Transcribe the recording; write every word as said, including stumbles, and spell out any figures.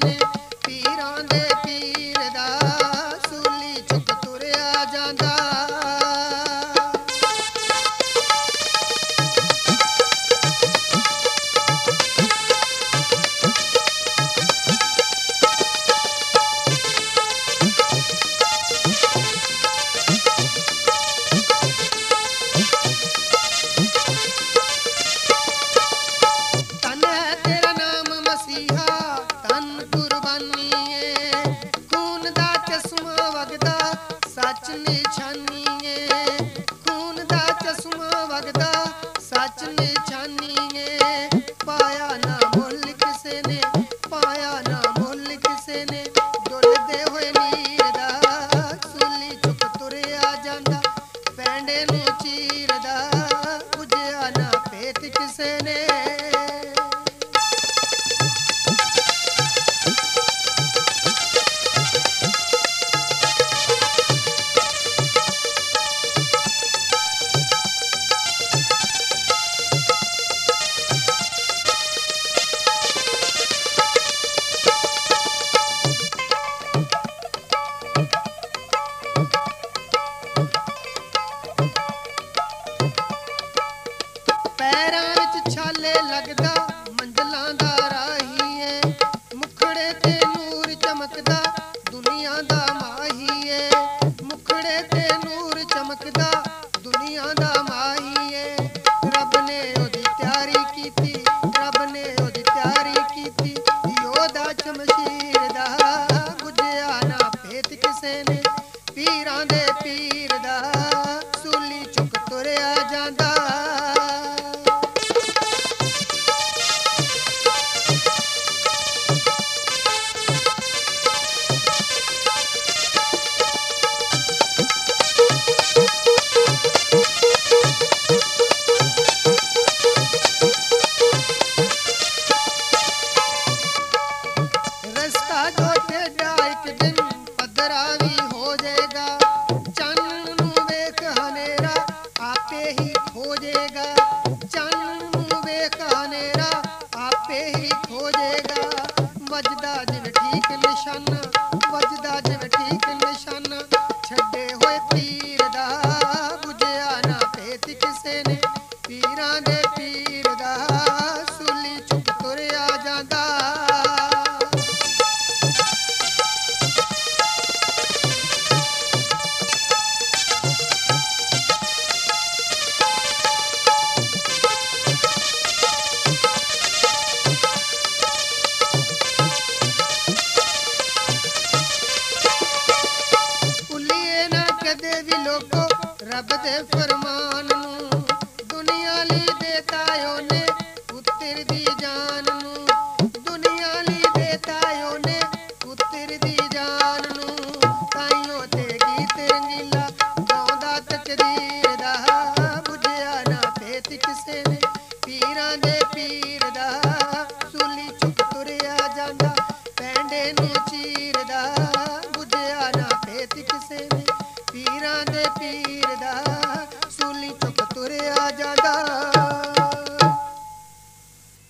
ਨੇ ਪੀਰਾਂ ਦੇ ਪੀਰ ਦਾ ਸੂਲੀ ਚੁੱਕ ਤੁਰਿਆ ਜਾਂਦਾ। ਸੱਚ ਨਿਸ਼ਾਨੀ ਏ ਖੂਨ ਦਾ ਚਸ਼ਮਾ ਵਗਦਾ ਸੱਚ ਨਿਸ਼ਾਨੀ ਏ ਪਾਇਆ ਨਾ ਮੁੱਲ ਕਿਸੇ ਨੇ ਪਾਇਆ ਨਾ ਮੁੱਲ ਕਿਸੇ ਨੇ ਡੁੱਲਦੇ ਹੋਏ ਨੀਰ ਦਾ ਸੂਲੀ ਚੁੱਕ ਤੁਰਿਆ ਜਾਂਦਾ। ਪੈਂਡੇ ਨੂੰ ਚੀਰਦਾ ਪੁੱਜਿਆ ਨਾ ਭੇਤ ਕਿਸੇ ਨੇ। ਪੈਰਾਂ ਵਿੱਚ ਛਾਲੇ ਲੱਗਦਾ ਮੰਜ਼ਲਾਂ ਦਾ ਰਾਹੀ ਏ ਮੁਖੜੇ ਤੇ ਨੂਰ ਚਮਕਦਾ ਦੁਨੀਆ ਦਾ ਮਾਹੀ ਏ ਮੁਖੜੇ ਤੇ ਨੂਰ ਚਮਕਦਾ ਦੁਨੀਆ ਦਾ ਮਾਹੀ ਏ ਰੱਬ ਨੇ ਉਹਦੀ ਤਿਆਰੀ ਕੀਤੀ ਰੱਬ ਨੇ ਉਹਦੀ ਤਿਆਰੀ ਕੀਤੀ ਯੋਧਾ ਸ਼ਮਸ਼ੀਰ ਦਾ ਬੁੱਝਿਆ ਨਾ ਭੇਤ ਕਿਸੇ ਨੇ ਪੀਰਾਂ ਦੇ ਪੀਰ ਦਾ ਸੂਲੀ ਚੁੱਕ ਤੁਰਿਆ ਜਾਂਦਾ। ਰਸਤਾ ਜੋ ਟੇਢਾ ਇੱਕ ਦਿਨ ਪੱਧਰਾ ਵੀ ਹੋ ਜਾਏਗਾ ਚੰਨ ਨੂੰ ਵੇਖ ਹਨੇਰਾ ਆਪੇ ਹੀ ਖੋ ਜਾਏਗਾ ਚੰਨ ਨੂੰ ਵੇਖ ਹਨੇਰਾ ਆਪੇ ਹੀ ਖੋ ਜਾਏਗਾ। ਵੱਜਦਾ ਜਿਵੇਂ ਠੀਕ ਨਿਸ਼ਾਨਾ ਵੱਜਦਾ ਜਿਵੇਂ ਠੀਕ ਨਿਸ਼ਾਨਾ ਛੱਡੇ ਹੋਏ ਪੀਰ ਦਾ ਬੁਝਿਆ ਨਾ ਭੇਤ ਕਿਸੇ ਨੇ ਪੀਰਾਂ ਦੇ ਪੀਰ ਦਾ ਸੂਲੀ ਚੁੱਕ ਤੁਰਿਆ ਜਾਂਦਾ। ਭੁੱਲੀਏ ਨਾ ਕਦੇ ਵੀ ਲੋਕੋ ਰੱਬ ਦੇ ਫਰਮਾਨ ਨੂੰ ਦੁਨੀਆ ਲਈ ਦੇਤਾ ਉਹਨੇ ਪੁੱਤਰ ਦੀ ਜਾਨ ਨੂੰ ਦੁਨੀਆ ਲਈ ਦੇਤਾ ਉਹਨੇ ਪੁੱਤਰ ਦੀ ਜਾਨ ਨੂੰ ਤਾਈਓ ਤੇ ਗੀਤ ਰੰਗੀਲਾ ਗਾਉਂਦਾ ਤਕਦੀਰ ਦਾ ਬੁਝਿਆ ਨਾ ਭੇਤ ਕਿਸੇ ਨੇ ਪੀਰਾਂ ਦੇ ਪੀਰ ਦਾ ਸੂਲੀ ਚੁੱਕ ਤੁਰਿਆ ਜਾਂਦਾ। ਪੈਂਡੇ ਨੂੰ ਚੀਰਦਾ ਬੁਝਿਆ ਨਾ ਭੇਤ ਕਿਸੇ ਨੇ ਪੀਰਾਂ ਦੇ ਪੀਰ ਦਾ ਸੂਲੀ ਚੁੱਕ ਤੁਰਿਆ ਜਾਂਦਾ।